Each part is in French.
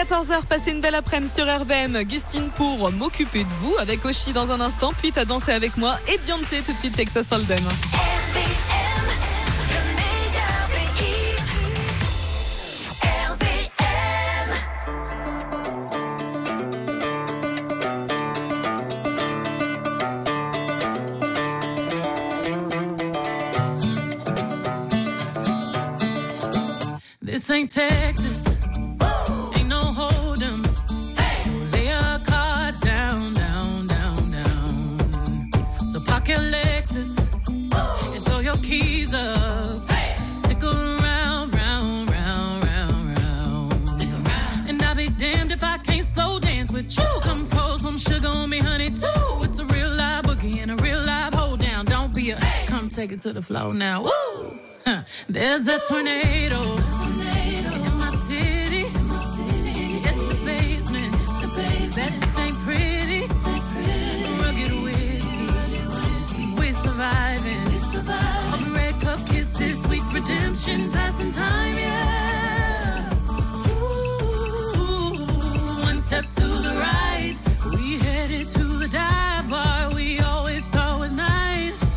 14h, passez une belle après-midi sur RVM. Gustine pour m'occuper de vous avec Oshi dans un instant, puis t'as dansé avec moi et Beyoncé tout de suite Texas Hold'em. This ain't Texas, ain't no hold'em. So lay your cards down, down, down, down. So park your Lexus and throw your keys up. Stick around, round, round, round, round. Stick around. And I'll be damned if I can't slow dance with you. Come pour some sugar on me, honey, too. It's a real live boogie and a real live hold down. Don't be a, come take it to the floor now. Woo! There's a tornado. In my city. At the basement. That ain't pretty. Rugged whiskey. We're surviving. All the red cup kisses, sweet redemption, passing time, yeah. Ooh, one step to the right. We headed to the dive bar we always thought was nice.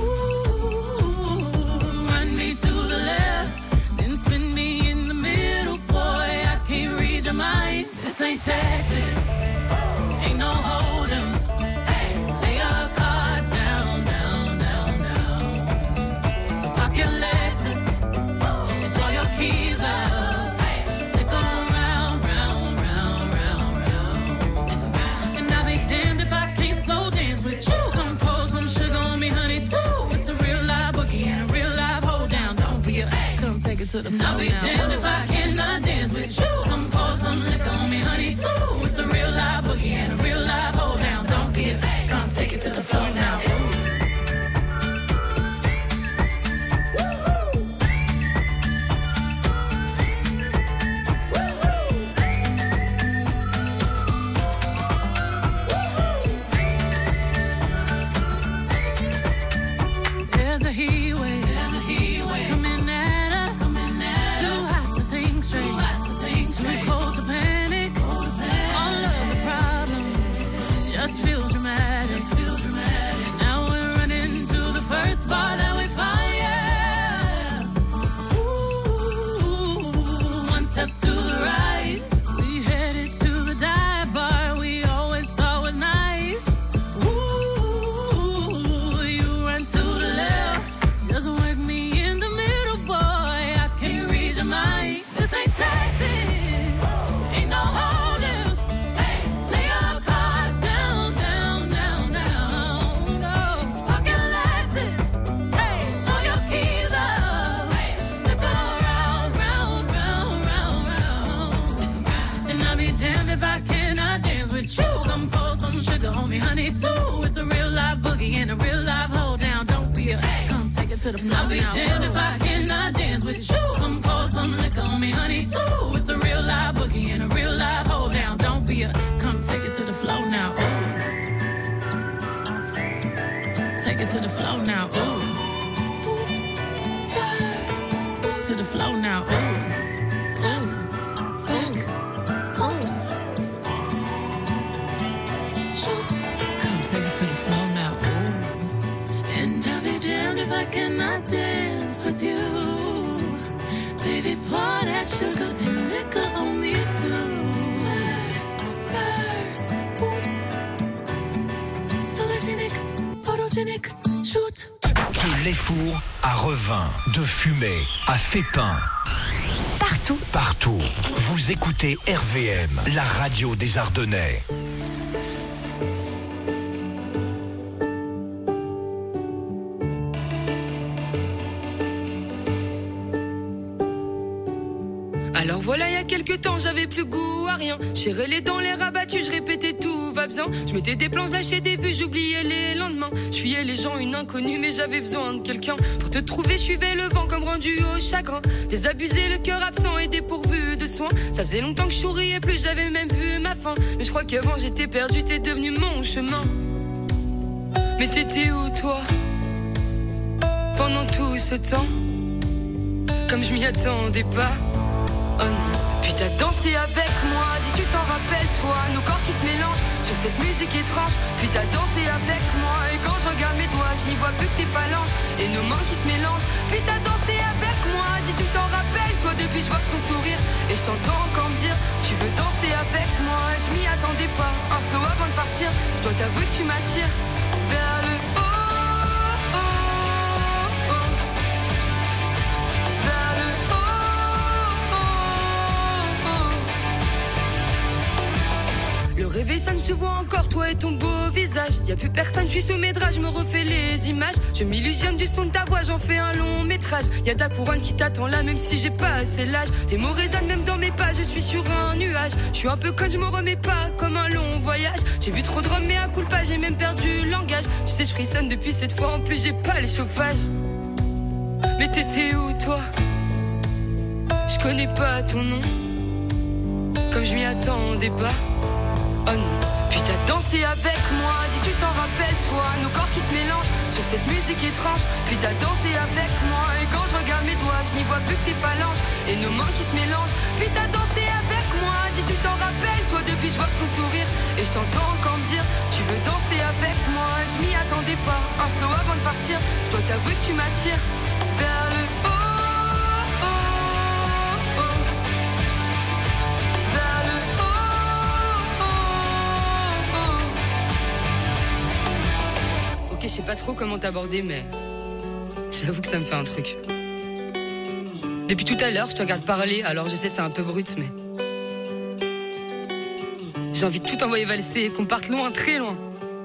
To the left, then spin me in the middle, boy, I can't read your mind. This ain't Texas, ain't no hold'em. Lay your cards down, down, down, down. So park your Lexus and throw your keys up. Stick around, round, round, round, round. And I'll be damned if I can't slow dance with you. Come pour some sugar on me, honey, too. It's a real live boogie and a real live hold down. Don't be a, come take it to the floor. I'll be damned if I cannot dance with you. Come pour some liquor on me, honey, too. It's a real live boogie and a real live hold down. Don't be a, come take it to the floor now. There's a heat wave. Coming at us. Too hot to think straight. Too cold to panic. All of the problems just feel dramatic. Now we're running to the first bar that we find, yeah. Ooh, one step to the right. We headed to the dive bar we always thought was nice. Ooh, you run to the left. Just work me in the middle, boy, I can't read your mind. This ain't Texas, ain't no hold'em. Lay your cards down, down, down, down. No, park your Lexus, throw your keys up. Stick around, round, round, round, round. And I'll be damned if I cannot dance with you. Come pour some sugar on me, honey, too. It's a real live boogie and a real live hold down. Don't be a, come take it to the floor. I'll be damned if I cannot dance with you. Come pour some liquor on me, honey, too. It's a real live boogie and a real live hold down. Don't be a, come take it to the floor now. Ooh. Take it to the floor now. Ooh. Oops, spurs. To the floor now. Ooh. Top, back, oops. Shoot. Come take it to the floor now. Ooh. And I'll be damned if I cannot dance with you. Baby, pour that sugar and liquor on me too. Spurs, boots. Sologenic, photogenic, shoot. De l'Effour à Revin, de Fumay à Fépin. Partout. Vous écoutez RVM, la radio des Ardennais. Alors voilà, il y a quelques temps, j'avais plus goût à rien. J'irais les dents, les rabattus, je répétais tout va bien. Je mettais des planches, lâchais des vues, j'oubliais les lendemains. Je fuyais les gens, une inconnue, mais j'avais besoin de quelqu'un. Pour te trouver, je suivais le vent comme rendu au chagrin. Désabusé, le cœur absent et dépourvu de soins. Ça faisait longtemps que je souriais plus, j'avais même vu ma fin. Mais je crois qu'avant j'étais perdu, t'es devenu mon chemin. Mais t'étais où toi pendant tout ce temps? Comme je m'y attendais pas. Oh non, putain. t'as dansé avec moi, dis tu t'en rappelles toi, nos corps qui se mélangent sur cette musique étrange. Puis t'as dansé avec moi et quand je regarde mes doigts, je n'y vois plus que tes phalanges et nos mains qui se mélangent. Puis t'as dansé avec moi, dis tu t'en rappelles toi, depuis je vois ton sourire et je t'entends encore me dire tu veux danser avec moi. Je m'y attendais pas, un slow avant de partir, je dois t'avouer que tu m'attires vers le haut. Le réveil sonne, je te vois encore, toi et ton beau visage. Y'a plus personne, je suis sous mes draps, je me refais les images. Je m'illusionne du son de ta voix, j'en fais un long métrage. Y'a ta couronne qui t'attend là, même si j'ai pas assez l'âge. Tes mots résonnent même dans mes pas, je suis sur un nuage. Je suis un peu conne, je me remets pas, comme un long voyage. J'ai bu trop de rhum, mais à coup de pas, j'ai même perdu le langage. Tu sais, je frissonne depuis cette fois, en plus j'ai pas les chauffages. Mais t'étais où toi? Je connais pas ton nom, comme je m'y attendais pas. Oh non. Puis t'as dansé avec moi, dis tu t'en rappelles toi, nos corps qui se mélangent sur cette musique étrange. Puis t'as dansé avec moi et quand je regarde mes doigts, je n'y vois plus que tes phalanges et nos mains qui se mélangent. Puis t'as dansé avec moi, dis tu t'en rappelles toi, depuis je vois ton sourire et je t'entends encore me dire tu veux danser avec moi. Je m'y attendais pas, un slow avant de partir, je dois t'avouer que tu m'attires vers le haut. Je sais pas trop comment t'aborder, mais j'avoue que ça me fait un truc. Depuis tout à l'heure, je te regarde parler, alors je sais c'est un peu brut, mais j'ai envie de tout envoyer valser et qu'on parte loin, très loin.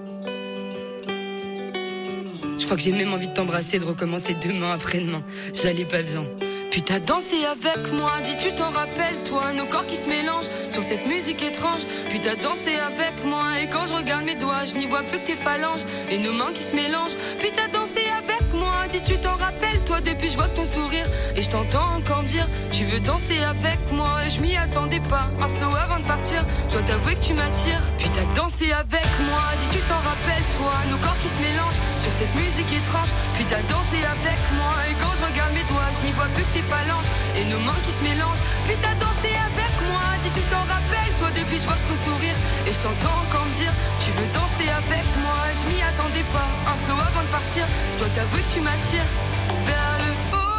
Je crois que j'ai même envie de t'embrasser et de recommencer demain après-demain. J'allais pas bien. Puis t'as dansé avec moi, dis tu t'en rappelles toi, nos corps qui se mélangent sur cette musique étrange. Puis t'as dansé avec moi et quand je regarde mes doigts, je n'y vois plus que tes phalanges et nos mains qui se mélangent. Puis t'as dansé avec moi, dis tu t'en rappelles toi, depuis je vois ton sourire et je t'entends encore me dire tu veux danser avec moi. Et je m'y attendais pas, un slow avant de partir, je dois t'avouer que tu m'attires. Puis t'as dansé avec moi, dis tu t'en rappelles toi, nos corps qui se mélangent sur cette musique étrange. Puis t'as dansé avec moi et quand je regarde mes doigts, je n'y vois plus que tes phalanges et nos mains qui se mélangent. Puis t'as dansé avec moi, dis tu t'en rappelles toi, depuis je vois ton sourire et je t'entends encore me dire tu veux danser avec moi. Je m'y attendais pas, un slow avant de partir, je dois t'avouer que tu m'attires vers le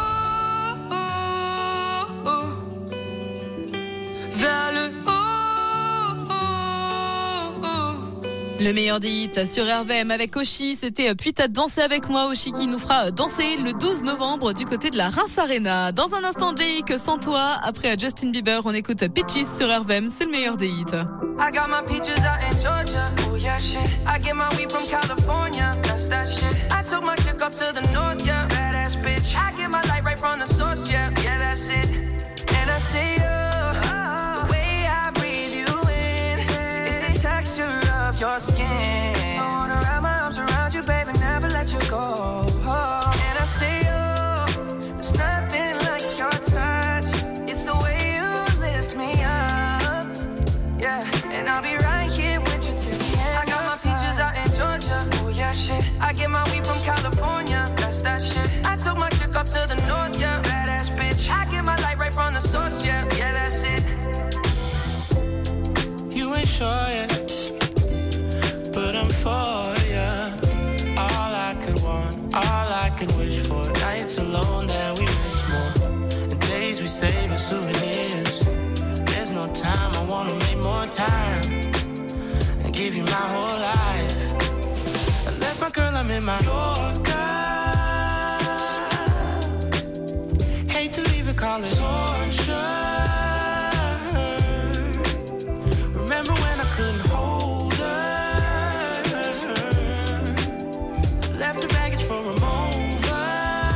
haut, vers le haut. Le meilleur des hits sur RVM avec Oshi, c'était Puis t'as dansé avec moi. Oshi qui nous fera danser le 12 novembre du côté de la Reims Arena. Dans un instant, Jake, sans toi. Après Justin Bieber, on écoute Peaches sur RVM, c'est le meilleur des hits. I got my peaches out in Georgia. Oh yeah, shit. I get my weed from California. That's that shit. I took my chick up to the north, yeah. Badass bitch. I get my light right from the source, yeah. Yeah, that's it. And I see you. The way I breathe you in. It's the texture of your skin. I wanna wrap my arms around you, baby, never let you go. And I see you. There's nothing like your touch. It's the way you lift me up. Yeah, and I'll be right here with you till the end. I got my peaches out in Georgia. Oh yeah, shit. I get my weed from California. That's that shit. I took my chick up to the north, yeah. Badass bitch. I get my light right from the source, yeah. Yeah, that's it. You ain't sure yet, but I'm for ya. All I could want, all I could wish for. Nights alone that we miss more, and days we save as souvenirs. There's no time, I wanna make more time and give you my whole life. I left my girl, I'm in my Yorker. Hate to leave it, call it torture. Remember when I couldn't hold her? Left the baggage for a mover.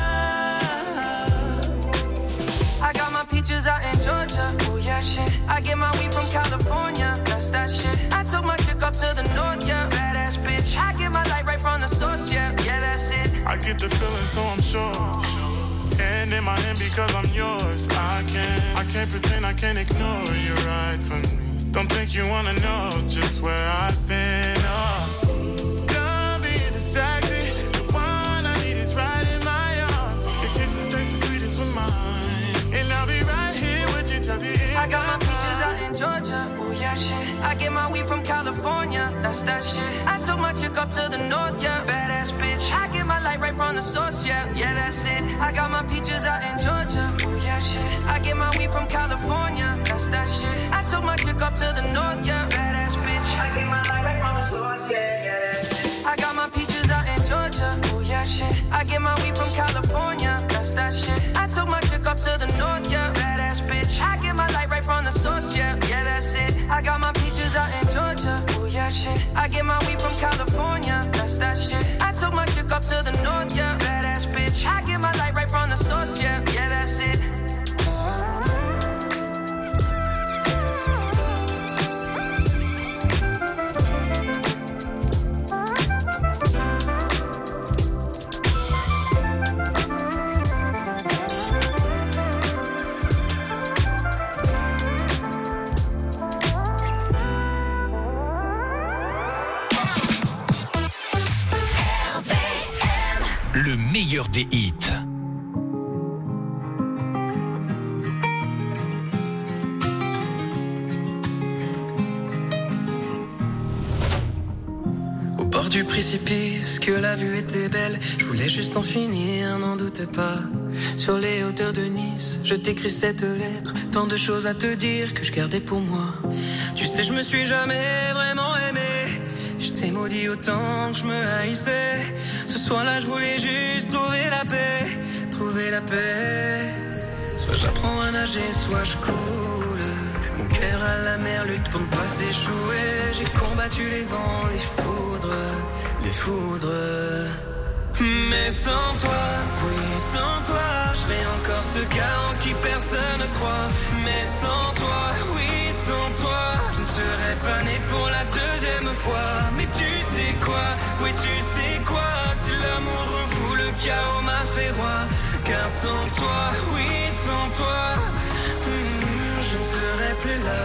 I got my peaches out in Georgia. Oh yeah, shit. I get my weed from California. That's that shit. I took my chick up to the north, yeah. Badass bitch. I get my light right from the source, yeah. Yeah, that's it. I get the feeling, so I'm sure. And in my hand because I'm yours. I can't pretend, I can't ignore you right from me. Don't think you wanna know just where I've been. Don't be distracted. The one I need is right in my arms. Your kisses taste the sweetest with mine, and I'll be right here with you till the end. I got my Georgia. Oh yeah, shit. I get my weed from California. That's that shit. I took my chick up to the north, yeah. Badass bitch. I get my light right from the source, yeah. Yeah, that's it. I got my peaches out in Georgia. Oh yeah, shit. I get my weed from California. That's that shit. I took my chick up to the north, yeah. Badass bitch. I get my light right from the source, yeah. Yeah, that's it. I got my peaches out in Georgia. Oh yeah, shit. I get my weed from California. That's that shit. I took my chick up to the north, yeah. Badass bitch. I get my light right from the source, yeah. Yeah, that's it. I got my peaches out in Georgia. Oh yeah, shit. I get my weed from California. That's that shit. I took my chick up to the north, yeah. Badass bitch. I get my light right from the source, yeah. Yeah, that's it. Le meilleur des hits. Au bord du précipice, que la vue était belle. Je voulais juste en finir, n'en doute pas. Sur les hauteurs de Nice, je t'écris cette lettre. Tant de choses à te dire que je gardais pour moi. Tu sais, je me suis jamais vraiment aimé. Je t'ai maudit autant que je me haïssais. Ce soir-là, je voulais juste trouver la paix. Trouver la paix. Soit j'apprends à nager, soit je coule. Mon cœur à la mer lutte pour ne pas s'échouer. J'ai combattu les vents, les foudres. Les foudres. Mais sans toi, oui, sans toi, je serais encore ce gars en qui personne ne croit. Mais sans toi, oui, sans toi, je ne serais pas né pour la deuxième fois. Mais tu sais quoi, oui, tu sais quoi, si l'amour rend fou, le chaos m'a fait roi. Car sans toi, oui, sans toi, je ne serais plus là.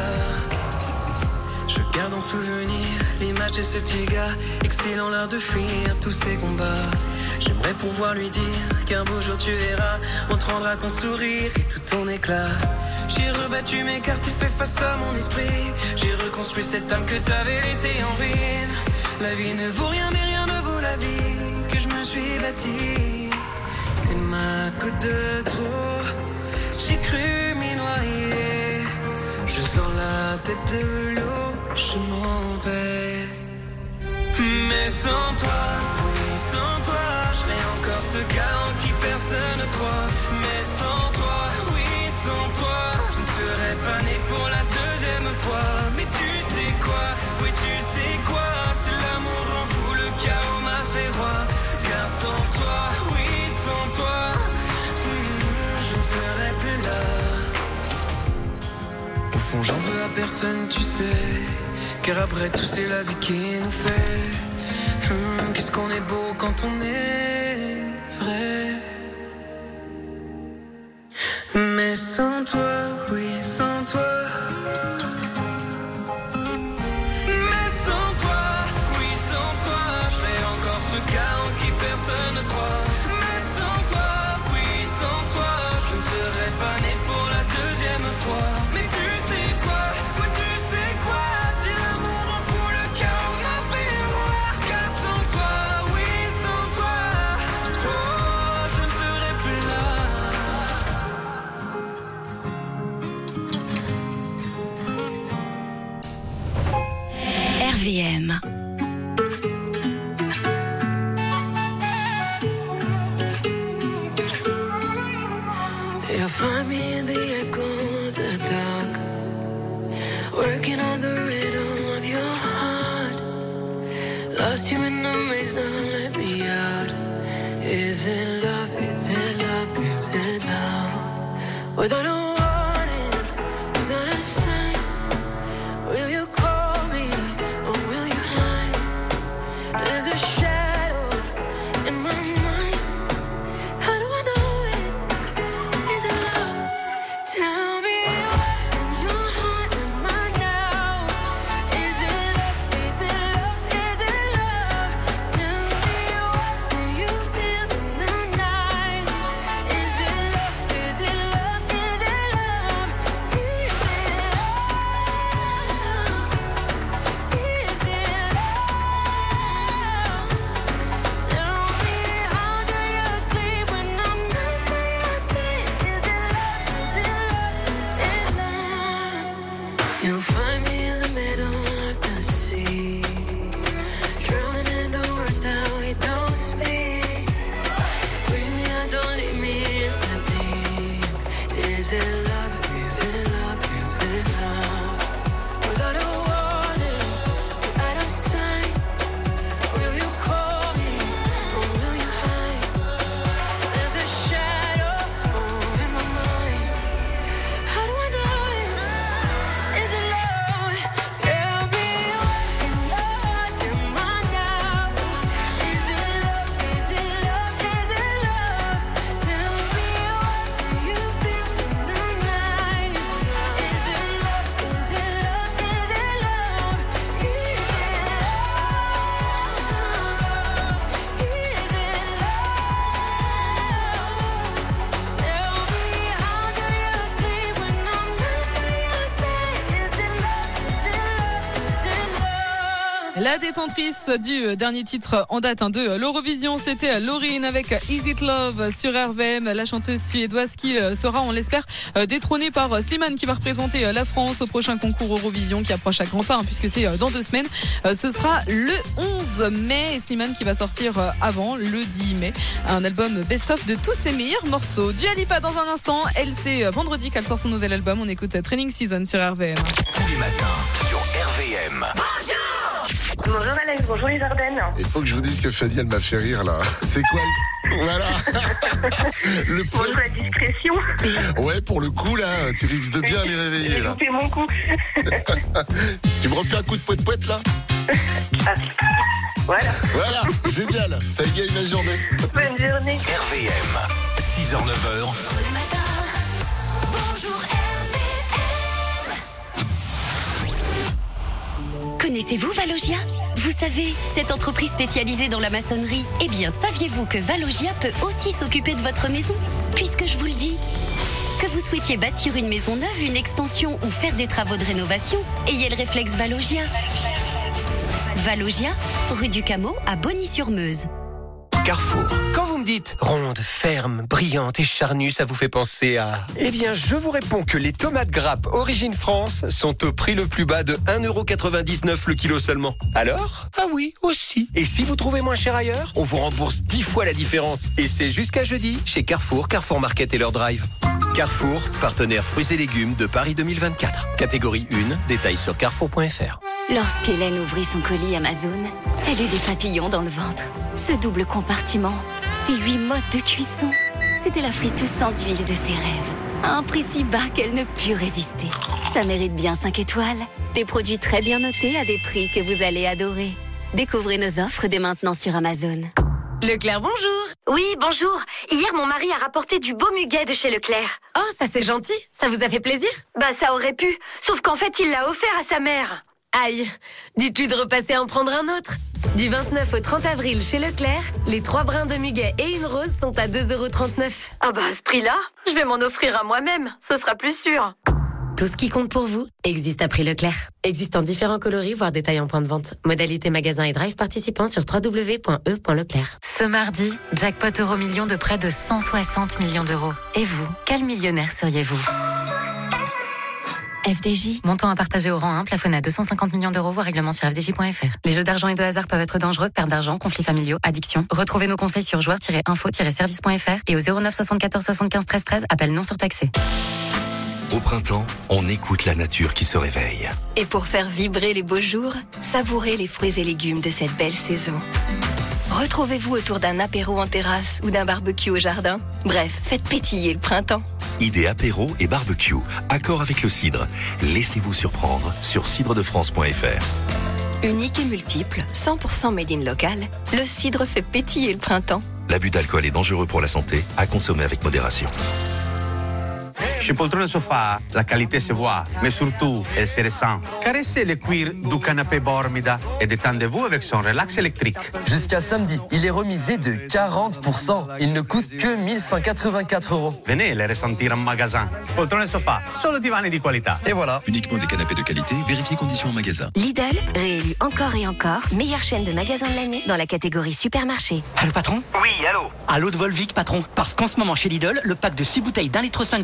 Je garde en souvenir l'image de ce petit gars, excilant l'art de fuir tous ces combats. J'aimerais pouvoir lui dire qu'un beau jour tu verras, on te rendra ton sourire et tout ton éclat. J'ai rebattu mes cartes et fait face à mon esprit. J'ai reconstruit cette âme que t'avais laissée en ruine. La vie ne vaut rien mais rien ne vaut la vie que je me suis bâtie. T'es ma goutte de trop, j'ai cru m'y noyer. Je sors la tête de l'eau, je m'en vais. Mais sans toi, oui, sans toi, je serais encore ce gars en qui personne ne croit. Mais sans toi, oui, sans toi, je ne serais pas né pour la deuxième fois. Mais tu sais quoi, oui, tu sais quoi, si l'amour rend fou, le chaos m'a fait roi. Car sans toi, oui, sans toi, je ne serais plus là. Au fond, j'en veux à personne, tu sais. Car après tout, c'est la vie qui nous fait. Qu'est-ce qu'on est beau quand on est vrai. Mais sans toi, oui, sans toi. Mais sans toi, oui, sans toi, je serais encore ce gars en qui personne ne croit. Mais sans toi, oui, sans toi, je ne serais pas né pour la deuxième fois. Mais tu sais quoi, oui, tu sais quoi, si l'amour en fout le chaos m'a fait roi. Car sans toi, oui, sans toi, oh, je ne serais plus là. RVM. You'll find me in the echo of the dark, working on the rhythm of your heart. Lost you in the maze, now let me out. Is it love, is it love, is it love? Without a warning, without a sign, will you call me or will you hide? There's a shadow in my mind. How do I know it? Is it love? Tell me what in your heart am I now? Is it love? Is it love? Is it love? Tell me what do you feel in the night? Is it love? Is it love? Is it love? Is it love? Is it love? Is it love? Without a warning, without a sign, will you call me or will you hide? There's a shadow over my mind. How do I know it? Is it love? Tell me what am I now? Is it love? Is it love? Is it love? Tell me what do you feel in the night? Is it love? Is it love? Is it love? Is it love? Is it love? Tell me how do you sleep when I'm not by your side? Is it love? Is it love? Is it love? La détentrice du dernier titre en date de l'Eurovision, c'était Loreen avec Is It Love sur RVM, la chanteuse suédoise qui sera, on l'espère, détrônée par Slimane qui va représenter la France au prochain concours Eurovision qui approche à grands pas, puisque c'est dans 2 semaines. Ce sera le 11 mai et Slimane qui va sortir avant, le 10 mai, un album best-of de tous ses meilleurs morceaux. Dua Lipa dans un instant, elle c'est vendredi qu'elle sort son nouvel album, on écoute Training Season sur RVM. Tous les matins sur RVM. Bonjour Alex, bonjour les Ardennes. Il faut que je vous dise que Fanny, elle m'a fait rire là. C'est quoi Voilà. Le Bonjour la discrétion. Ouais, pour le coup là, tu risques de bien les réveiller J'ai là. loupé mon coup. Tu me refais un coup de poète là. Voilà. Voilà, génial. Ça égaye ma journée. Bonne journée. RVM, 6h-9h, Connaissez-vous Valogia? Vous savez, cette entreprise spécialisée dans la maçonnerie. Eh bien, saviez-vous que Valogia peut aussi s'occuper de votre maison? Puisque je vous le dis. Que vous souhaitiez bâtir une maison neuve, une extension ou faire des travaux de rénovation, ayez le réflexe Valogia. Valogia, rue du Cameau à Bonny-sur-Meuse. Carrefour. Quand vous me dites ronde, ferme, brillante et charnue, ça vous fait penser à... Eh bien, je vous réponds que les tomates grappes Origine France sont au prix le plus bas de 1,99€ le kilo seulement. Alors? Ah oui, aussi. Et si vous trouvez moins cher ailleurs, on vous rembourse 10 fois la différence. Et c'est jusqu'à jeudi chez Carrefour, Carrefour Market et leur drive. Carrefour, partenaire fruits et légumes de Paris 2024. Catégorie 1, détails sur carrefour.fr. Lorsqu'Hélène ouvrit son colis Amazon, elle eut des papillons dans le ventre. Ce double compartiment, ces 8 modes de cuisson, c'était la friteuse sans huile de ses rêves. À un prix si bas qu'elle ne put résister. Ça mérite bien 5 étoiles. Des produits très bien notés à des prix que vous allez adorer. Découvrez nos offres dès maintenant sur Amazon. Leclerc, bonjour. Oui, bonjour. Hier, mon mari a rapporté du beau muguet de chez Leclerc. Oh, ça c'est gentil. Ça vous a fait plaisir? Bah, ça aurait pu. Sauf qu'en fait, il l'a offert à sa mère. Aïe, dites-lui de repasser en prendre un autre. Du 29 au 30 avril chez Leclerc, les 3 brins de muguet et une rose sont à 2,39€. Ah bah, à ce prix-là, je vais m'en offrir à moi-même. Ce sera plus sûr. Tout ce qui compte pour vous existe à prix Leclerc. Existe en différents coloris, voire détails en point de vente. Modalité magasin et drive participant sur www.e.leclerc. Ce mardi, jackpot Euro-million de près de 160 millions d'euros. Et vous, quel millionnaire seriez-vous? FDJ. Montant à partager au rang 1, plafonné à 250 millions d'euros, voire règlement sur fdj.fr. Les jeux d'argent et de hasard peuvent être dangereux, perte d'argent, conflits familiaux, addiction. Retrouvez nos conseils sur joueurs-info-service.fr et au 09 74 75 13 13, appel non surtaxé. Au printemps, on écoute la nature qui se réveille. Et pour faire vibrer les beaux jours, savourez les fruits et légumes de cette belle saison. Retrouvez-vous autour d'un apéro en terrasse ou d'un barbecue au jardin. Bref, faites pétiller le printemps. Idée apéro et barbecue, accord avec le cidre. Laissez-vous surprendre sur cidredefrance.fr. Unique et multiple, 100% made in local, le cidre fait pétiller le printemps. L'abus d'alcool est dangereux pour la santé, à consommer avec modération. Chez Poltrone Sofa, la qualité se voit, mais surtout, elle se ressent. Caressez le cuir du canapé Bormida et détendez-vous avec son relax électrique. Jusqu'à samedi, il est remisé de 40%. Il ne coûte que 1184 €. Venez le ressentir en magasin. Poltrone Sofa, solo divani di qualità. Et voilà. Uniquement des canapés de qualité, vérifiez conditions en magasin. Lidl, réélu encore et encore, meilleure chaîne de magasins de l'année dans la catégorie supermarché. Allô patron? Oui, allô. Allô de Volvic patron. Parce qu'en ce moment chez Lidl, le pack de 6 bouteilles d'1,5 litre de Volvic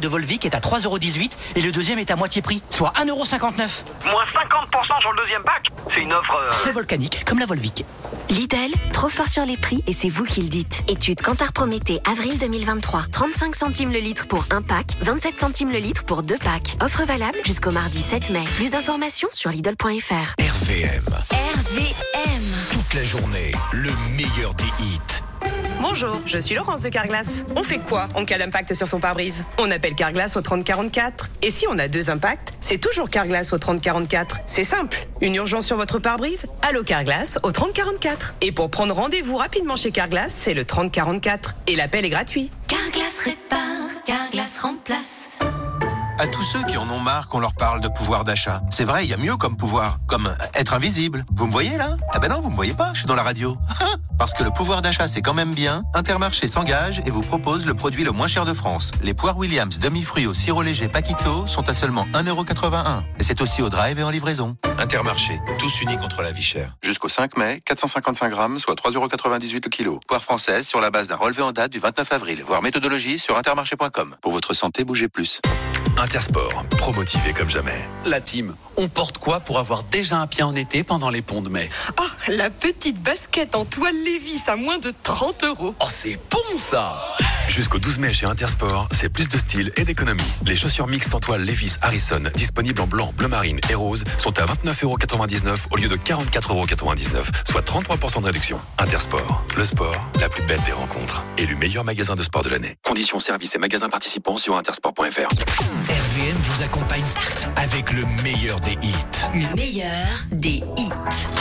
est à 3,18€ et le deuxième est à moitié prix, soit 1,59€. Moins 50% sur le deuxième pack. C'est une offre... Très volcanique, comme la Volvic. Lidl, trop fort sur les prix et c'est vous qui le dites. Étude Kantar Prométhée, avril 2023. 35 centimes le litre pour un pack, 27 centimes le litre pour 2 packs. Offre valable jusqu'au mardi 7 mai. Plus d'informations sur Lidl.fr. RVM. RVM. Toute la journée, le meilleur des hits. Bonjour, je suis Laurence de Carglass. On fait quoi en cas d'impact sur son pare-brise? On appelle Carglass au 3044. Et si on a 2 impacts, c'est toujours Carglass au 3044. C'est simple. Une urgence sur votre pare-brise? Allô Carglass au 3044. Et pour prendre rendez-vous rapidement chez Carglass, c'est le 3044. Et l'appel est gratuit. Carglass répare, Carglass remplace. À tous ceux qui en ont marre qu'on leur parle de pouvoir d'achat. C'est vrai, il y a mieux comme pouvoir, comme être invisible. Vous me voyez là? Ah ben non, vous me voyez pas, je suis dans la radio. Parce que le pouvoir d'achat c'est quand même bien, Intermarché s'engage et vous propose le produit le moins cher de France. Les poires Williams demi-fruits au sirop léger Paquito sont à seulement 1,81€. Et c'est aussi au drive et en livraison. Intermarché, tous unis contre la vie chère. Jusqu'au 5 mai, 455 grammes, soit 3,98€ le kilo. Poire française sur la base d'un relevé en date du 29 avril. Voir méthodologie sur intermarché.com. Pour votre santé, bougez plus. Intersport, promotivé comme jamais. La team, on porte quoi pour avoir déjà un pied en été pendant les ponts de mai? Ah, la petite basket en toile Lévis à moins de 30€. Oh, c'est bon ça! Jusqu'au 12 mai chez Intersport, c'est plus de style et d'économie. Les chaussures mixtes en toile Levi's Harrison, disponibles en blanc, bleu marine et rose, sont à 29,99€ au lieu de 44,99€, soit 33% de réduction. Intersport, le sport, la plus belle des rencontres. Élu meilleur magasin de sport de l'année. Conditions, services et magasins participants sur intersport.fr. RVM vous accompagne partout avec le meilleur des hits. Le meilleur des hits.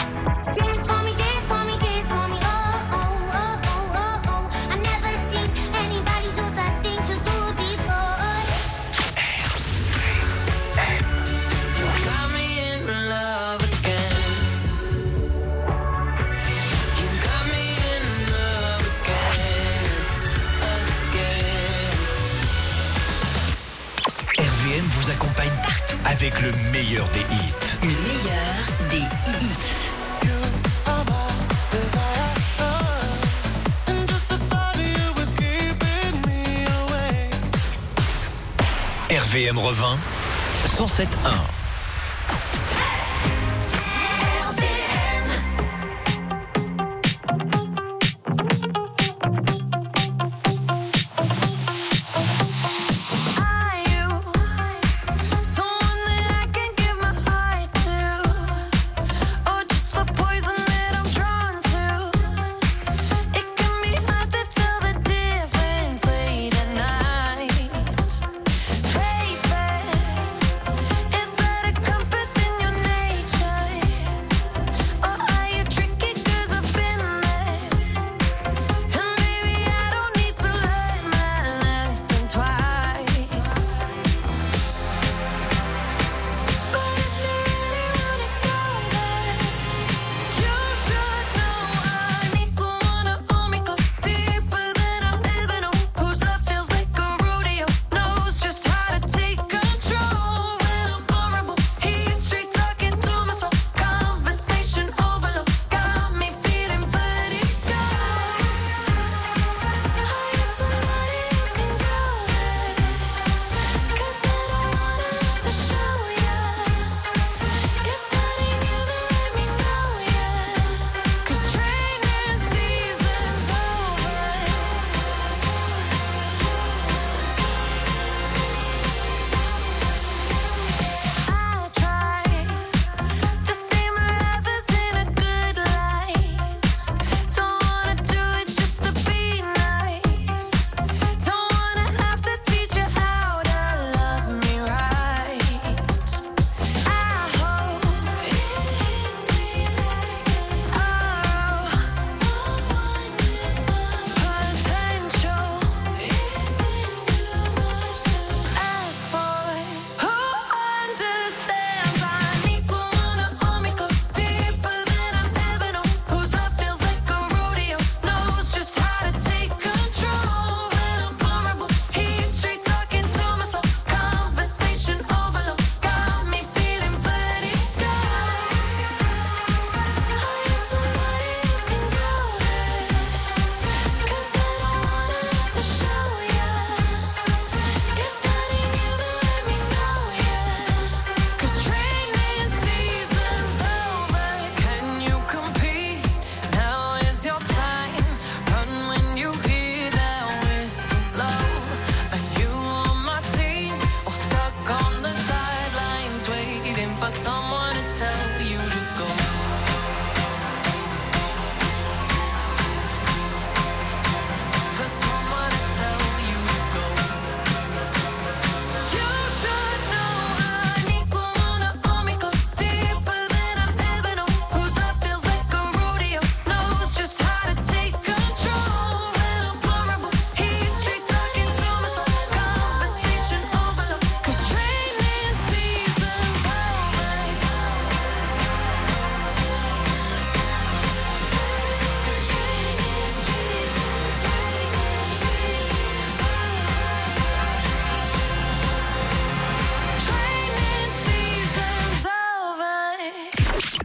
RVM vous accompagne partout avec le meilleur des hits. Le meilleur des hits. RVM revint 107.1. Is that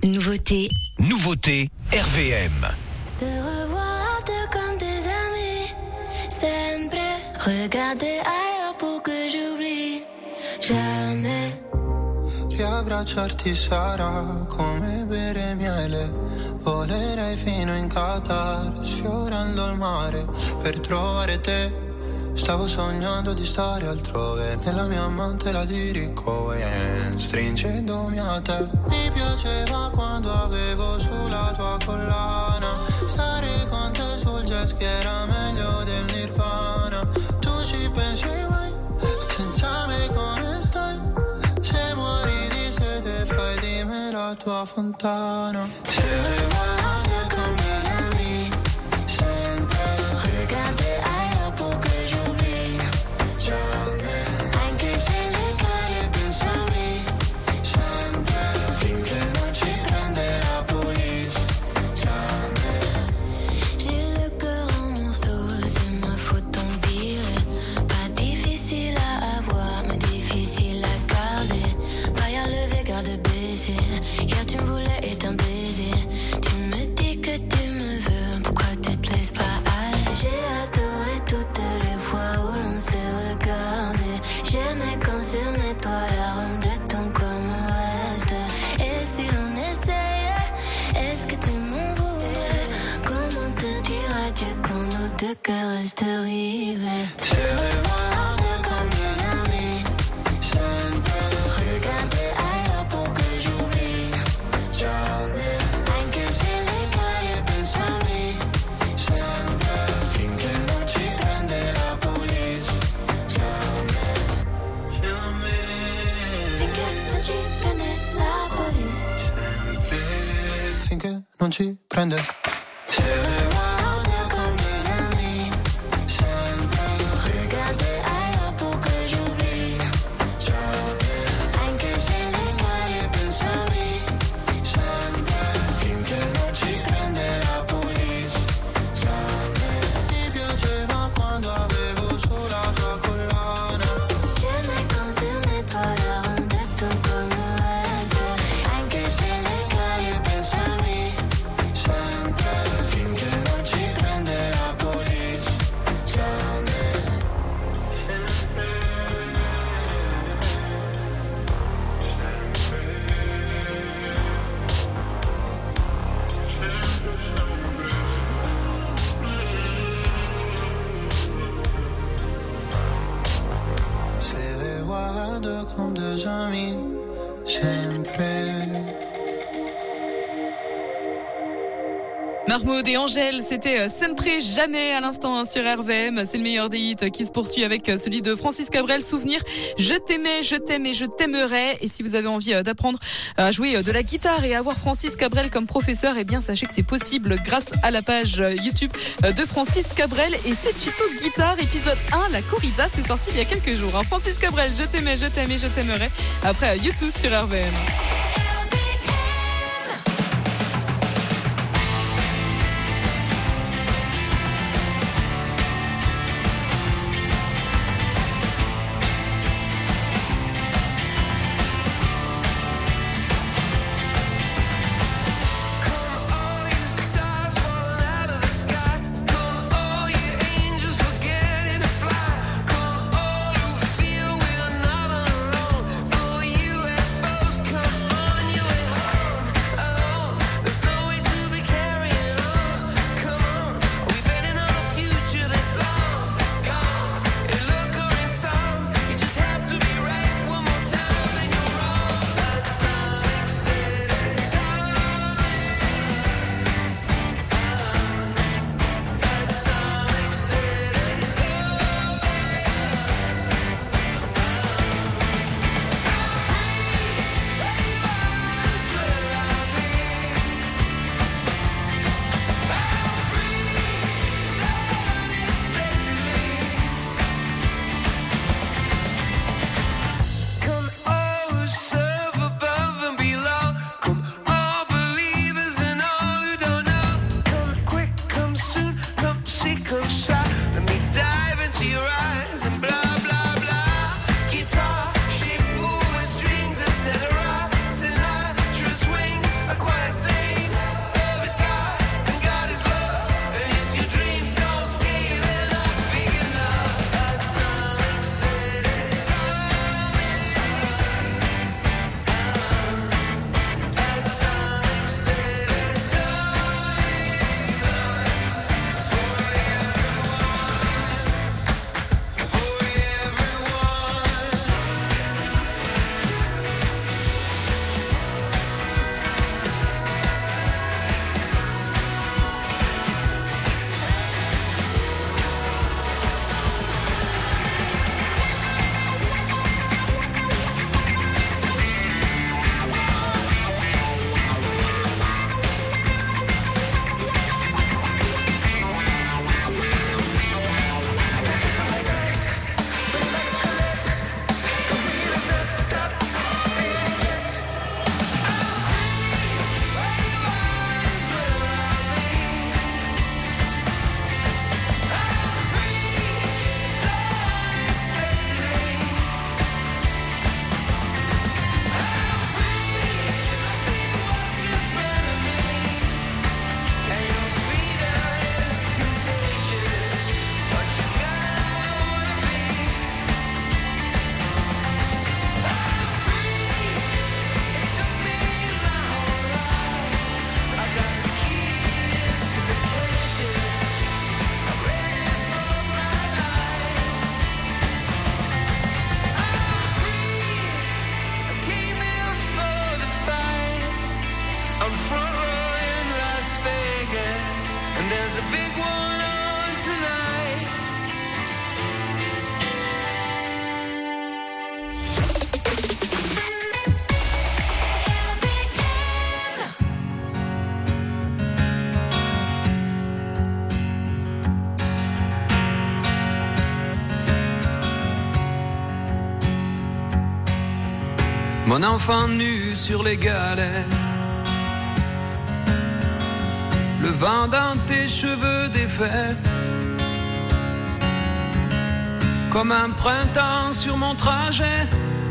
Nouveauté RVM. Se revoir deux comme des amis, sempre. Regarder ailleurs pour que j'oublie jamais. Riabbracciarti sarà come bere miele. Volerei fino in Qatar, sfiorando il mare per trovare te. Stavo sognando di stare altrove, nella mia mantela di Ricohen, stringendomi a te. Mi piaceva quando avevo sulla tua collana, stare con te sul jet ski era meglio del Nirvana. Tu ci pensi mai, senza me come stai? Se muori di sete fai di me la tua fontana. Se vado con mes amis, sempre regarder ailleurs pour que j'oublie jamais. Anche se le cade pensami, sempre finché non ci prende la police, jamais. J'ai le cœur en morceaux, c'est ma faute t'en dire. Pas difficile à avoir, mais difficile à garder. Paille levé, garde baissé. Hier tu me voulais et t'un baiser. Tu me dis que tu me veux, pourquoi tu te laisses pas aller? J'ai adoré toutes les fois où l'on s'est regardé. J'aimais quand sur mes toits l'arôme de ton corps me reste. Et si l'on essayait, est-ce que tu m'en voudrais? Comment te dire adieu quand nos deux cœurs restent rivés? Se revoir comme des amis, sempre regarder ailleurs pour que j'oublie jamais. Anche se le cade pensami, sempre finché non ci prende la police, jamais. Finché non ci prende la police, finché non ci prende. Se revoir comme des amis, sempre regarder ailleurs pour que j'oublie jamais. Anche se le cade pensami, sempre finché non ci prende la police, jamais. Ti piaceva quando avevo sulla tua collana. J'aimais quand sur mes toits l'arôme de ton corps me reste. Anche se le cade pensami, sempre finché non ci prende la police, jamais. Se reguardo comme deux amis, sempre. Mahmoud et Angèle, c'était Sempre Jamais à l'instant hein, sur RVM. C'est le meilleur des hits qui se poursuit avec celui de Francis Cabrel, Souvenir. Je t'aimais, je t'aime et je t'aimerai. Et si vous avez envie d'apprendre à jouer de la guitare et avoir Francis Cabrel comme professeur, eh bien sachez que c'est possible grâce à la page YouTube de Francis Cabrel. Et c'est tuto de guitare, épisode 1, la corrida, c'est sorti il y a quelques jours. Hein. Francis Cabrel, je t'aimais, je t'aime et je t'aimerai. Après YouTube sur RVM. Guitar, shape, with strings, etc. Tonight, just swings, a quiet Mon enfant nu sur les galets, le vent dans tes cheveux défaits, comme un printemps sur mon trajet,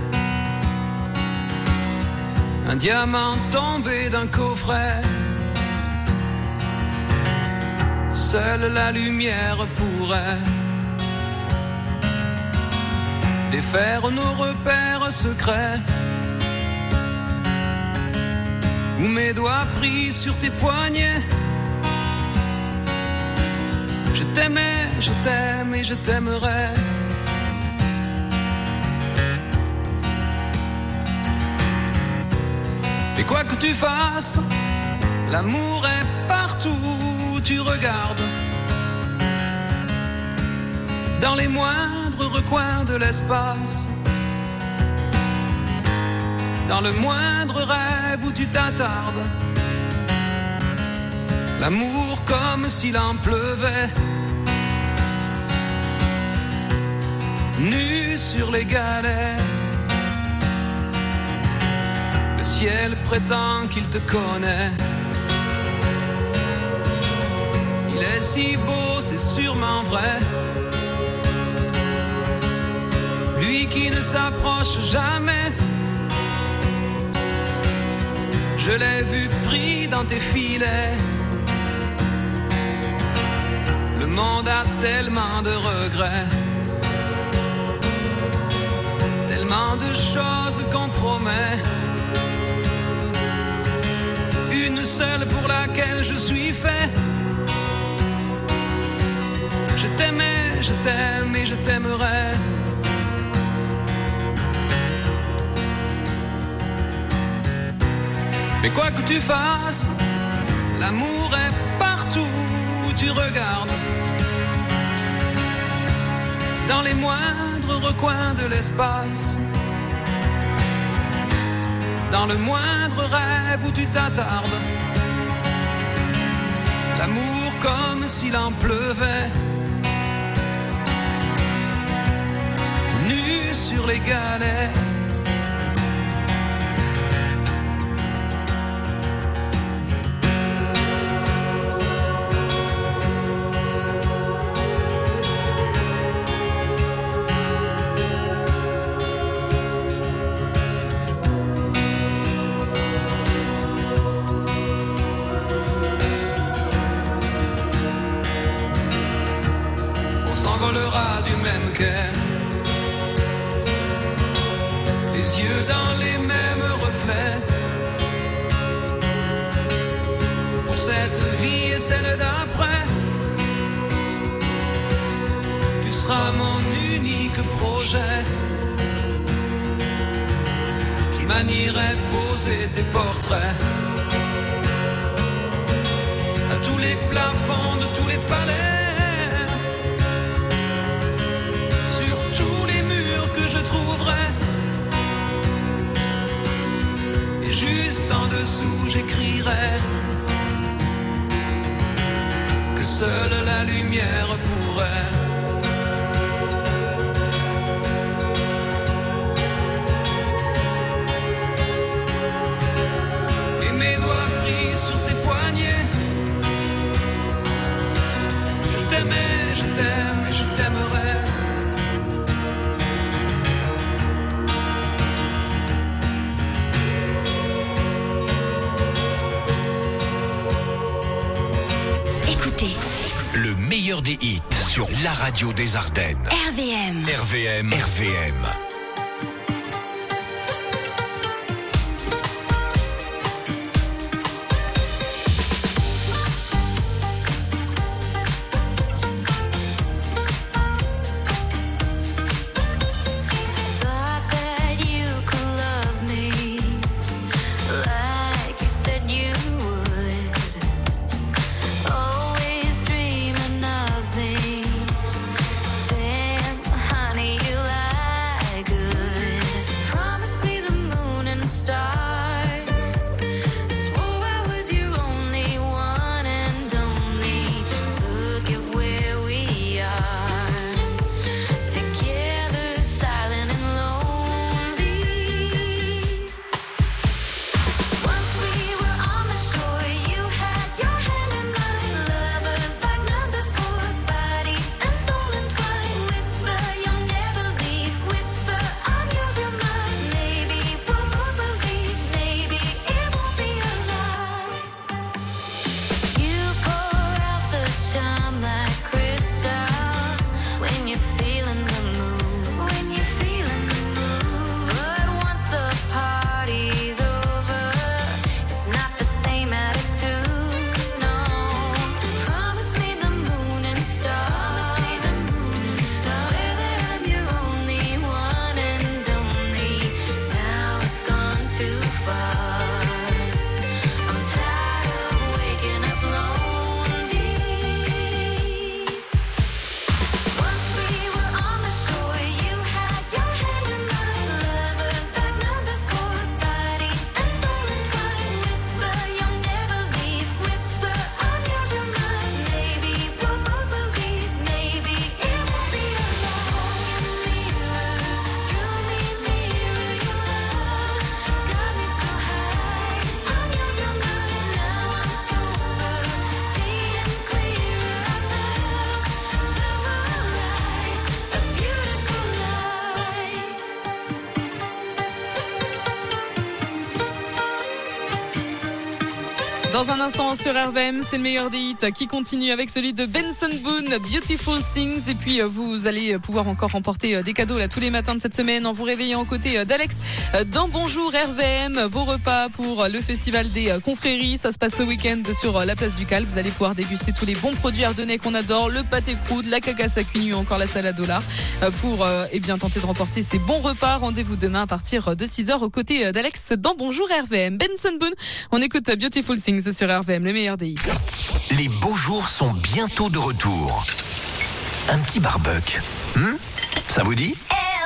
un diamant tombé d'un coffret. Seule la lumière pourrait défaire nos repères secrets, où mes doigts pris sur tes poignets. Je t'aimais, je t'aime et je t'aimerai. Et quoi que tu fasses, l'amour est partout où tu regardes, dans les moindres recoins de l'espace, dans le moindre rêve où tu t'attardes. L'amour comme s'il en pleuvait, nu sur les galets. Le ciel prétend qu'il te connaît. Il est si beau, c'est sûrement vrai. Lui qui ne s'approche jamais. Je l'ai vu pris dans tes filets. Le monde a tellement de regrets, tellement de choses qu'on promet. Une seule pour laquelle je suis fait. Je t'aimais, je t'aime et je t'aimerai. Mais quoi que tu fasses, l'amour est partout où tu regardes, dans les moindres recoins de l'espace, dans le moindre rêve où tu t'attardes. L'amour comme s'il en pleuvait, nu sur les galets. Du même quai, les yeux dans les mêmes reflets. Pour cette vie et celle d'après, tu seras mon unique projet. Je manierai poser tes portraits à tous les plafonds de tous les palais, tous les murs que je trouverai. Et juste en dessous j'écrirai que seule la lumière pourrait et mes doigts pris sur tes poignets. Je t'aimais, je t'aime et je t'aimerai. Le meilleur des hits sur la radio des Ardennes. RVM. RVM. RVM. Honey, you like Dans un instant sur RVM, c'est le meilleur des hits qui continue avec celui de Benson Boone, Beautiful Things. Et puis vous allez pouvoir encore remporter des cadeaux là tous les matins de cette semaine en vous réveillant aux côtés d'Alex dans Bonjour RVM. Vos repas pour le festival des confréries, ça se passe ce week-end sur la place du Cal. Vous allez pouvoir déguster tous les bons produits ardennais qu'on adore, le pâté croûte, la cacasse à cunu, encore la salade au lard pour tenter de remporter ces bons repas. Rendez-vous demain à partir de 6h aux côtés d'Alex dans Bonjour RVM. Benson Boone, on écoute Beautiful Things sur RVM, le meilleur des hits. Les beaux jours sont bientôt de retour. Un petit barbecue. Ça vous dit ?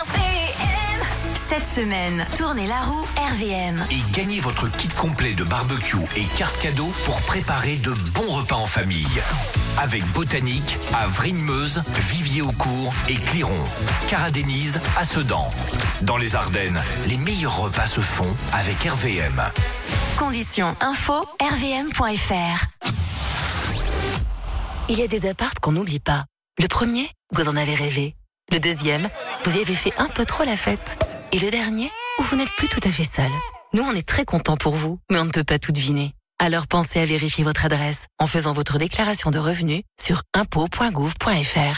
RVM. Cette semaine, tournez la roue RVM. Et gagnez votre kit complet de barbecue et carte cadeau pour préparer de bons repas en famille. Avec Botanique, à Vrigne-Meuse, Vivier-au-Court et Cliron. Cara-Denise à Sedan. Dans les Ardennes, les meilleurs repas se font avec RVM. Conditions info rvm.fr. Il y a des apparts qu'on n'oublie pas. Le premier, vous en avez rêvé. Le deuxième, vous y avez fait un peu trop la fête. Et le dernier, où vous n'êtes plus tout à fait seul. Nous, on est très contents pour vous, mais on ne peut pas tout deviner. Alors pensez à vérifier votre adresse en faisant votre déclaration de revenus sur impôts.gouv.fr.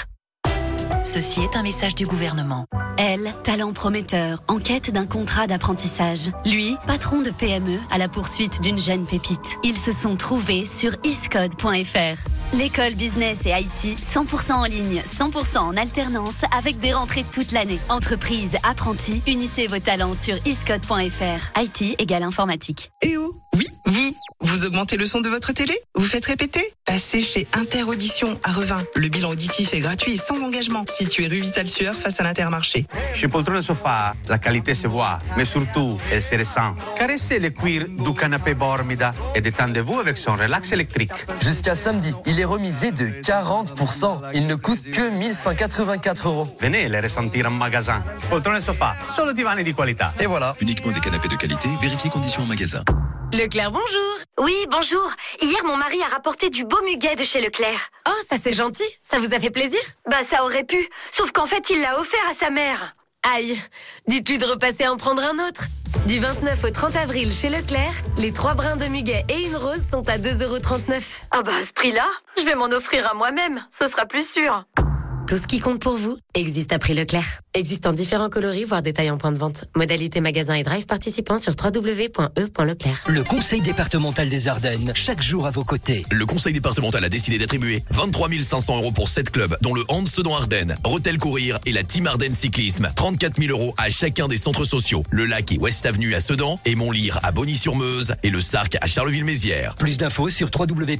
Ceci est un message du gouvernement. Elle, talent prometteur, en quête d'un contrat d'apprentissage. Lui, patron de PME à la poursuite d'une jeune pépite. Ils se sont trouvés sur iscode.fr. L'école business et IT, 100% en ligne, 100% en alternance, avec des rentrées toute l'année. Entreprise, apprentis, unissez vos talents sur iscode.fr. IT égale informatique. Eh oh, oui, vous augmentez le son de votre télé? Vous faites répéter? Passez chez Interaudition à Revin. Le bilan auditif est gratuit et sans engagement. Situé rue Vital-Sueur face à l'Intermarché. Chez Poltrone Sofa, la qualité se voit, mais surtout, elle se ressent. Caressez le cuir du canapé Bormida et détendez-vous avec son relax électrique. Jusqu'à samedi, il est remisé de 40%. Il ne coûte que 1184 €. Venez les ressentir en magasin. Poltrone Sofa, solo divani di qualità. Et voilà. Uniquement des canapés de qualité, vérifiez conditions en magasin. Leclerc, bonjour. Oui, bonjour. Hier, mon mari a rapporté du beau muguet de chez Leclerc. Oh, ça c'est gentil. Ça vous a fait plaisir? Bah, ça aurait pu. Sauf qu'en fait, il l'a offert à sa mère. Aïe, dites-lui de repasser en prendre un autre. Du 29 au 30 avril chez Leclerc, les 3 brins de muguet et une rose sont à 2,39 €. Ah bah, à ce prix-là, je vais m'en offrir à moi-même. Ce sera plus sûr. Tout ce qui compte pour vous existe à prix Leclerc. Existe en différents coloris, voire détails en point de vente. Modalité magasin et drive participants sur www.e.leclerc. Le Conseil départemental des Ardennes, chaque jour à vos côtés. Le Conseil départemental a décidé d'attribuer 23 500 € pour 7 clubs, dont le Hand Sedan-Ardennes, Rotel Courir et la Team Ardennes Cyclisme. 34 000 € à chacun des centres sociaux. Le Lac et West Avenue à Sedan, et Montlyre à Bonny-sur-Meuse et le Sarc à Charleville-Mézières. Plus d'infos sur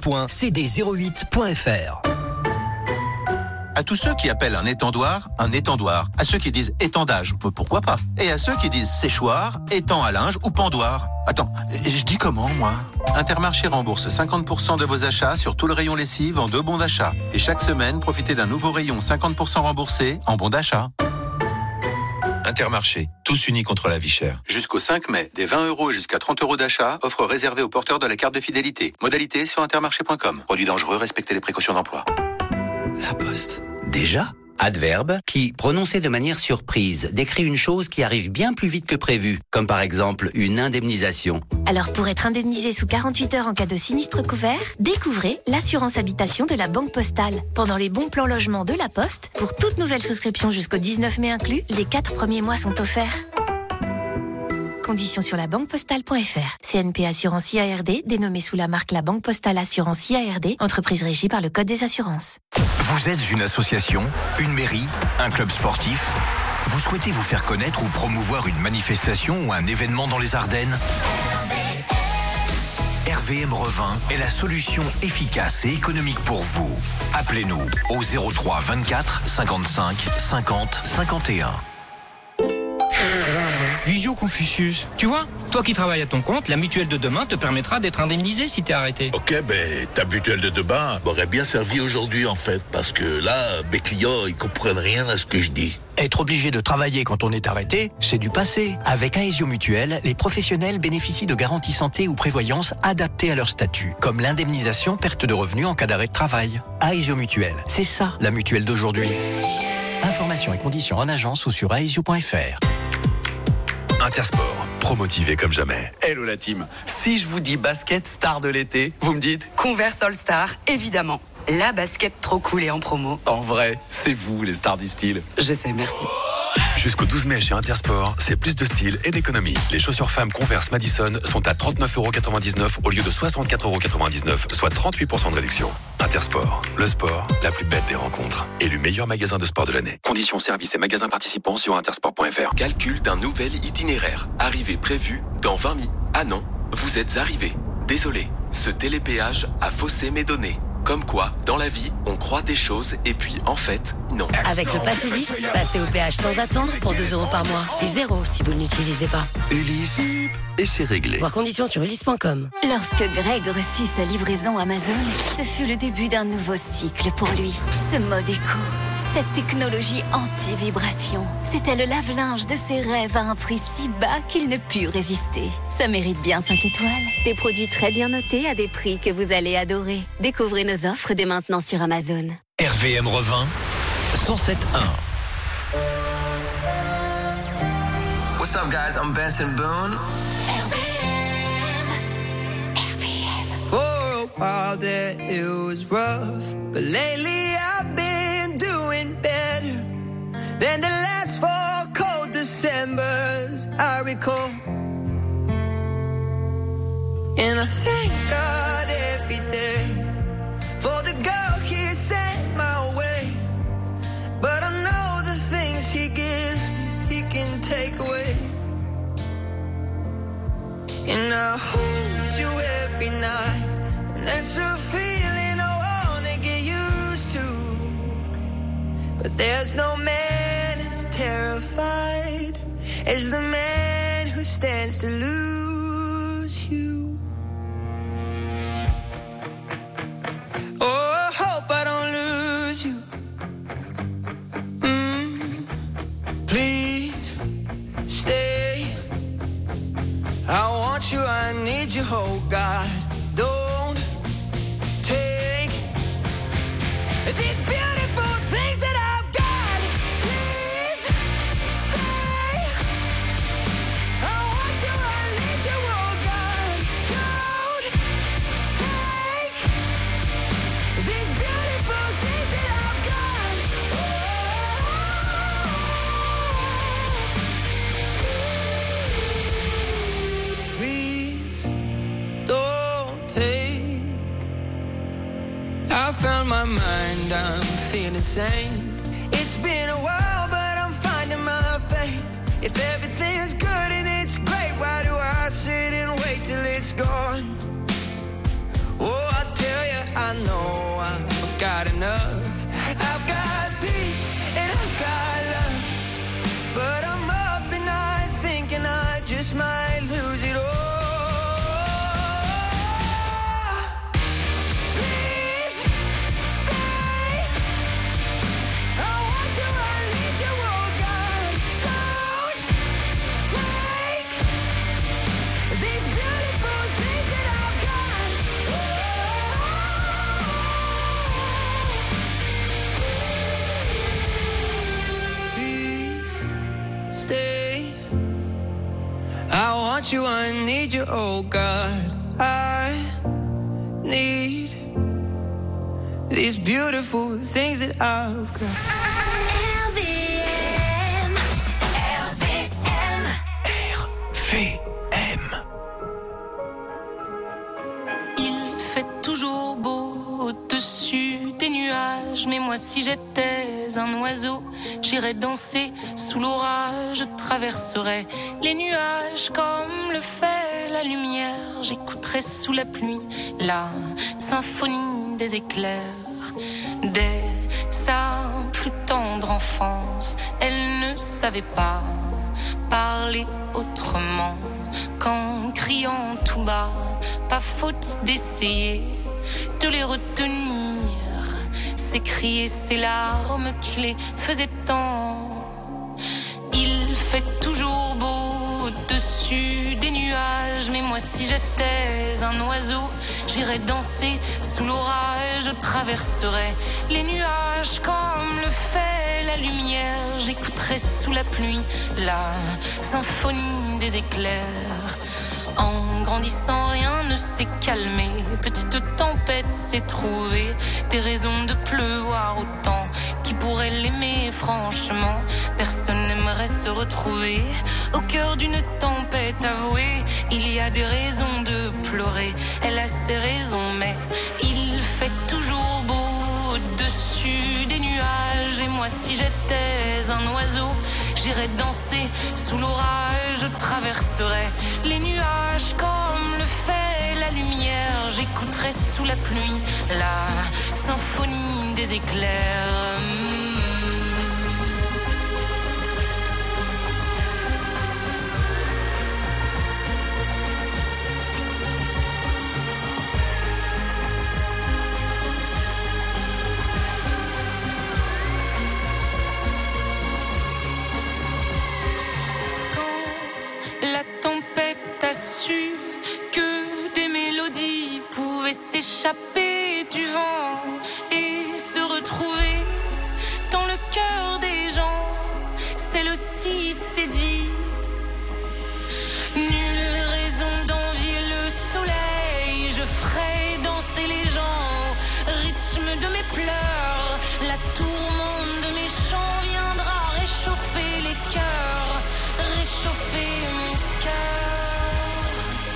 www.cd08.fr. À tous ceux qui appellent un étendoir, à ceux qui disent étendage, pourquoi pas, et à ceux qui disent séchoir, étang à linge ou pendoir. Attends, je dis comment, moi? Intermarché rembourse 50% de vos achats sur tout le rayon lessive en 2 bons d'achat. Et chaque semaine, profitez d'un nouveau rayon 50% remboursé en bons d'achat. Intermarché, tous unis contre la vie chère. Jusqu'au 5 mai, des 20 € jusqu'à 30 € d'achat, offre réservée aux porteurs de la carte de fidélité. Modalité sur intermarché.com. Produit dangereux, respectez les précautions d'emploi. La Poste. Déjà ? Adverbe qui, prononcé de manière surprise, décrit une chose qui arrive bien plus vite que prévu, comme par exemple une indemnisation. Alors pour être indemnisé sous 48 heures en cas de sinistre couvert, découvrez l'assurance habitation de la Banque Postale. Pendant les bons plans logement de la Poste, pour toute nouvelle souscription jusqu'au 19 mai inclus, les 4 premiers mois sont offerts. Conditions sur labanquepostale.fr. CNP Assurance IARD, dénommée sous la marque La Banque Postale Assurance IARD, entreprise régie par le Code des assurances. Vous êtes une association, une mairie, un club sportif ? Vous souhaitez vous faire connaître ou promouvoir une manifestation ou un événement dans les Ardennes ? RVM Revin est la solution efficace et économique pour vous. Appelez-nous au 03 24 55 50 51. Visio Confucius, tu vois, toi qui travailles à ton compte, la mutuelle de demain te permettra d'être indemnisé si t'es arrêté. Ok, ben ta mutuelle de demain m'aurait bien servi aujourd'hui en fait, parce que là, mes clients, ils comprennent rien à ce que je dis. Être obligé de travailler quand on est arrêté, c'est du passé. Avec Aesio Mutuelle, les professionnels bénéficient de garanties santé ou prévoyance adaptées à leur statut, comme l'indemnisation perte de revenus en cas d'arrêt de travail. Aesio Mutuelle, c'est ça la mutuelle d'aujourd'hui. Informations et conditions en agence ou sur aesio.fr. Intersport, pro motivé comme jamais. Hello la team. Si je vous dis basket star de l'été, vous me dites Converse All Star, évidemment. La basket trop cool et en promo. En vrai, c'est vous les stars du style. Je sais, merci. Jusqu'au 12 mai chez Intersport, c'est plus de style et d'économie. Les chaussures femmes Converse Madison sont à 39,99€ au lieu de 64,99€, soit 38% de réduction. Intersport, le sport, la plus belle des rencontres. Élu meilleur magasin de sport de l'année. Conditions, services et magasins participants sur intersport.fr. Calcul d'un nouvel itinéraire. Arrivée prévue dans 20 minutes. Ah non, vous êtes arrivé. Désolé, ce télépéage a faussé mes données. Comme quoi, dans la vie, on croit des choses et puis, en fait, non. Avec le Pass Ulysse, passez au péage sans attendre pour 2€ par mois. Et 0 si vous ne l'utilisez pas. Ulysse, et c'est réglé. Voir conditions sur ulysse.com. Lorsque Greg reçut sa livraison Amazon, ce fut le début d'un nouveau cycle pour lui. Ce mode éco, cette technologie anti-vibration, c'était le lave-linge de ses rêves à un prix si bas qu'il ne put résister. Ça mérite bien 5 étoiles. Des produits très bien notés à des prix que vous allez adorer. Découvrez nos offres dès maintenant sur Amazon. RVM revint 107.1. What's up guys, I'm Benson Boone. For a while there it was rough, but lately I've been doing better than the last 4 cold Decembers I recall. And I thank God every day for the girl He sent my way. But I know the things He gives me, He can take away. And I hold you every night, and that's a feeling I wanna get used to. But there's no man as terrified as the man who stands to lose you. Oh, I hope I don't lose you. Please stay. I want you, I need you, oh God. Don't take these beautiful things that I've got. Please stay. I want you, I need you, oh God. Don't take these beautiful things that I've got. Please don't take. I found my mind, I'm feeling sane. It's been a while, but I'm finding my faith. If everything's good and it's great, why do I sit and wait till it's gone? Oh, I tell you, I know I've got enough. I've got peace and I've got love, but I'm up at night thinking I just might lose it all. Please stay. I want you, I need you, oh God. Don't take these beautiful things that I've got. Please stay. I want you, I need you, oh God. I need these beautiful things that I've got. Il fait toujours beau au-dessus des nuages, mais moi si j'étais un oiseau, j'irais danser sous l'orage, je traverserais les nuages comme le fait la lumière, j'écouterais sous la pluie la symphonie des éclairs. Dès sa plus tendre enfance, elle ne savait pas parler autrement qu'en criant tout bas. Pas faute d'essayer de les retenir, ses cris et ses larmes qui les faisaient tant. Il fait toujours beau de au-dessus des nuages. Mais moi si j'étais un oiseau, j'irais danser sous l'orage. Je traverserais les nuages comme le fait la lumière. J'écouterais sous la pluie la symphonie des éclairs. En grandissant, rien ne s'est calmé. Petite tempête s'est trouvée des raisons de pleuvoir autant. Qui pourrait l'aimer franchement? Personne n'aimerait se retrouver au cœur d'une tempête avouée. Il y a des raisons de pleurer, elle a ses raisons, mais il fait toujours beau au-dessus des nuages. Et moi si j'étais un oiseau, j'irais danser sous l'orage. Je traverserais les nuages comme le fait la lumière. J'écouterais sous la pluie la symphonie des éclairs. La tempête a su que des mélodies pouvaient s'échapper du vent et se retrouver dans le cœur des gens. Celle-ci s'est dit, nulle raison d'envier le soleil. Je ferai danser les gens au rythme de mes pleurs. La tourmente de mes chants viendra réchauffer les cœurs, réchauffer mon cœur.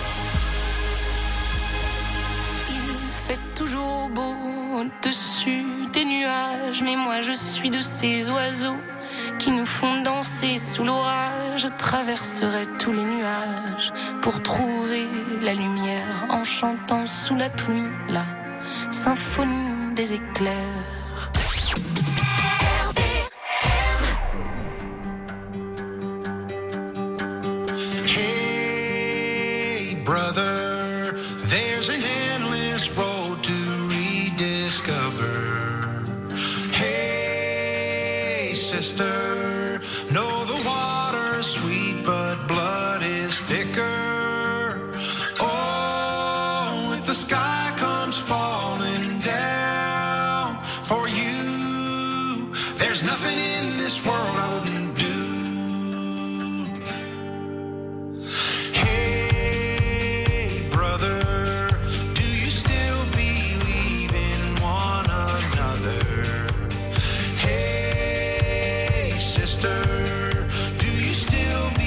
Il fait toujours beau au-dessus des nuages, mais moi je suis de ces oiseaux qui nous font danser sous l'orage. Je traverserai tous les nuages pour trouver la lumière en chantant sous la pluie la symphonie des éclairs. Brother, there's an endless road to rediscover. Hey, sister, know the water's sweet, but blood is thicker. Oh, if the sky comes falling down for you, there's nothing in this world I wouldn't do. Do you still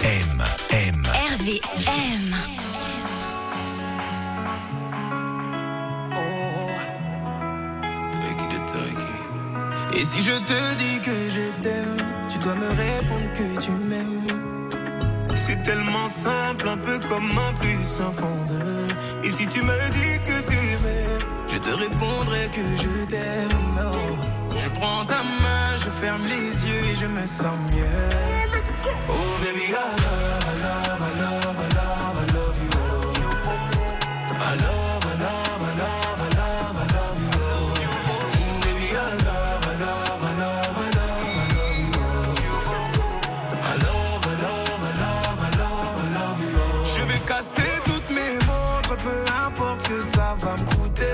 RVM. Et si je te dis que je t'aime, tu dois me répondre que tu m'aimes. C'est tellement simple, un peu comme un plus un fondeur. Et si tu me dis que tu m'aimes, je te répondrai que je t'aime. Non. Je prends ta main, je ferme les yeux et je me sens mieux. Oh baby, I love you. I love you. Baby, I love you. Je vais casser toutes mes montres, peu importe ce que ça va me coûter.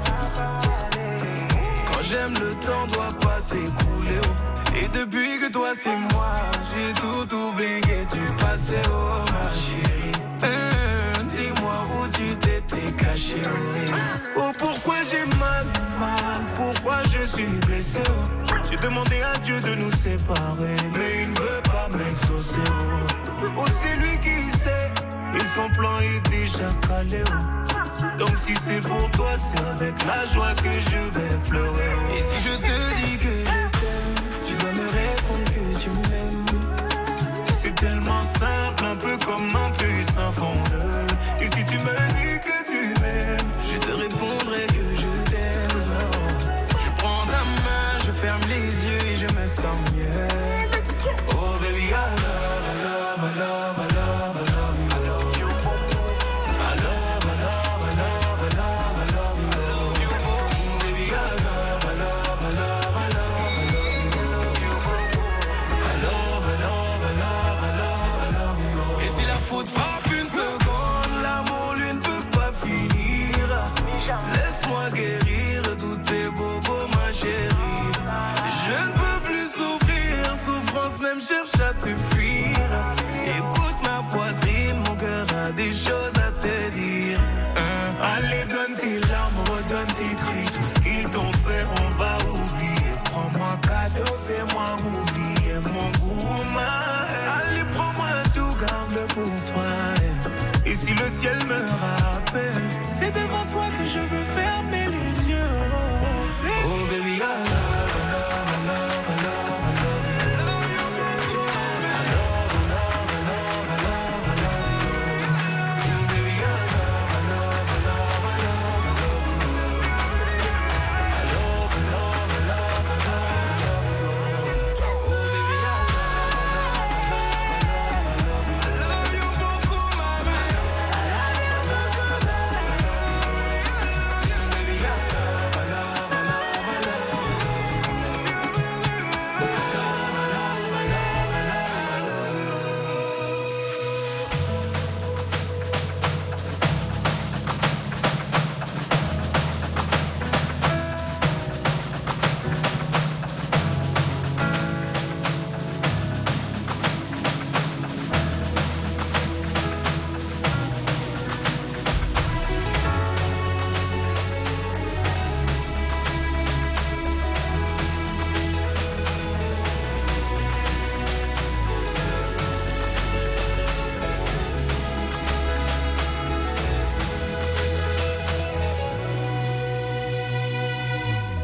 Quand j'aime, le temps doit pas s'écouler. Et depuis que toi c'est moi, j'ai tout oublié du passé, oh ma chérie. Dis-moi où tu t'étais caché, oh pourquoi j'ai mal, pourquoi je suis blessé, oh. J'ai demandé à Dieu de nous séparer, mais il ne veut pas m'exaucer, oh c'est lui qui sait, et son plan est déjà calé, oh. Donc si c'est pour toi, c'est avec la joie que je vais pleurer, oh. Et si je te dis que je t'aime, tu dois me répondre que tu m'aimes. C'est tellement simple, un peu comme un puissant fondeur. Et si tu me dis que tu m'aimes, je te répondrai que je t'aime. Je prends ta main, je ferme les yeux et je me sens mieux. Oh baby, I love you. Laisse-moi guérir tous tes bobos, ma chérie. Je ne peux plus souffrir, souffrance même cherche à te